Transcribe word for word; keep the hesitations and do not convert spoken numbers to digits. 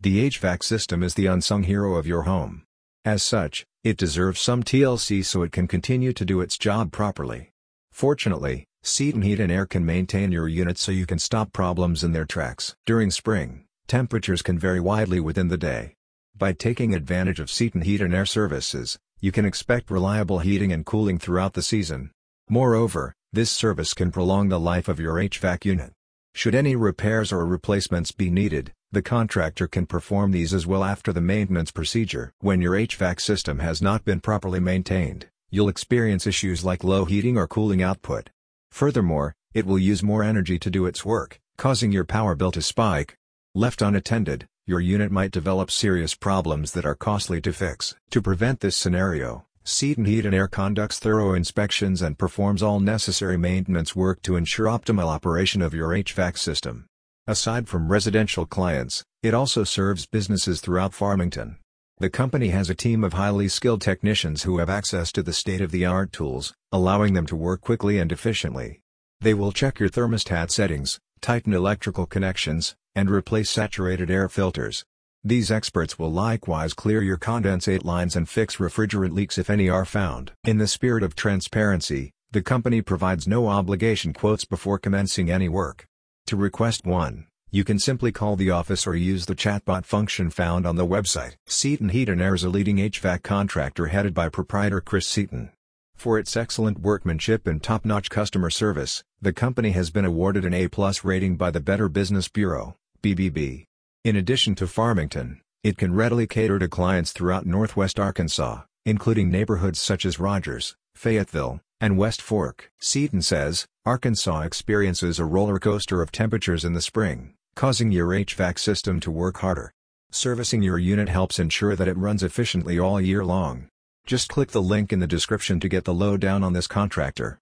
The H V A C system is the unsung hero of your home. As such, it deserves some T L C so it can continue to do its job properly. Fortunately, Seaton Heat and Air can maintain your unit so you can stop problems in their tracks. During spring, temperatures can vary widely within the day. By taking advantage of Seaton Heat and Air services, you can expect reliable heating and cooling throughout the season. Moreover, this service can prolong the life of your H V A C unit. Should any repairs or replacements be needed, the contractor can perform these as well after the maintenance procedure. When your H V A C system has not been properly maintained, you'll experience issues like low heating or cooling output. Furthermore, it will use more energy to do its work, causing your power bill to spike. Left unattended, your unit might develop serious problems that are costly to fix. To prevent this scenario, Seaton Heat and Air conducts thorough inspections and performs all necessary maintenance work to ensure optimal operation of your H V A C system. Aside from residential clients, it also serves businesses throughout Farmington. The company has a team of highly skilled technicians who have access to the state-of-the-art tools, allowing them to work quickly and efficiently. They will check your thermostat settings, tighten electrical connections, and replace saturated air filters. These experts will likewise clear your condensate lines and fix refrigerant leaks if any are found. In the spirit of transparency, the company provides no obligation quotes before commencing any work. To request one, you can simply call the office or use the chatbot function found on the website. Seaton Heat and Air is a leading H V A C contractor headed by proprietor Chris Seaton. For its excellent workmanship and top-notch customer service, the company has been awarded an A plus rating by the Better Business Bureau, B B B. In addition to Farmington, it can readily cater to clients throughout Northwest Arkansas, including neighborhoods such as Rogers, Fayetteville, and West Fork. Seaton says, Arkansas experiences a roller coaster of temperatures in the spring, causing your H V A C system to work harder. Servicing your unit helps ensure that it runs efficiently all year long. Just click the link in the description to get the lowdown on this contractor.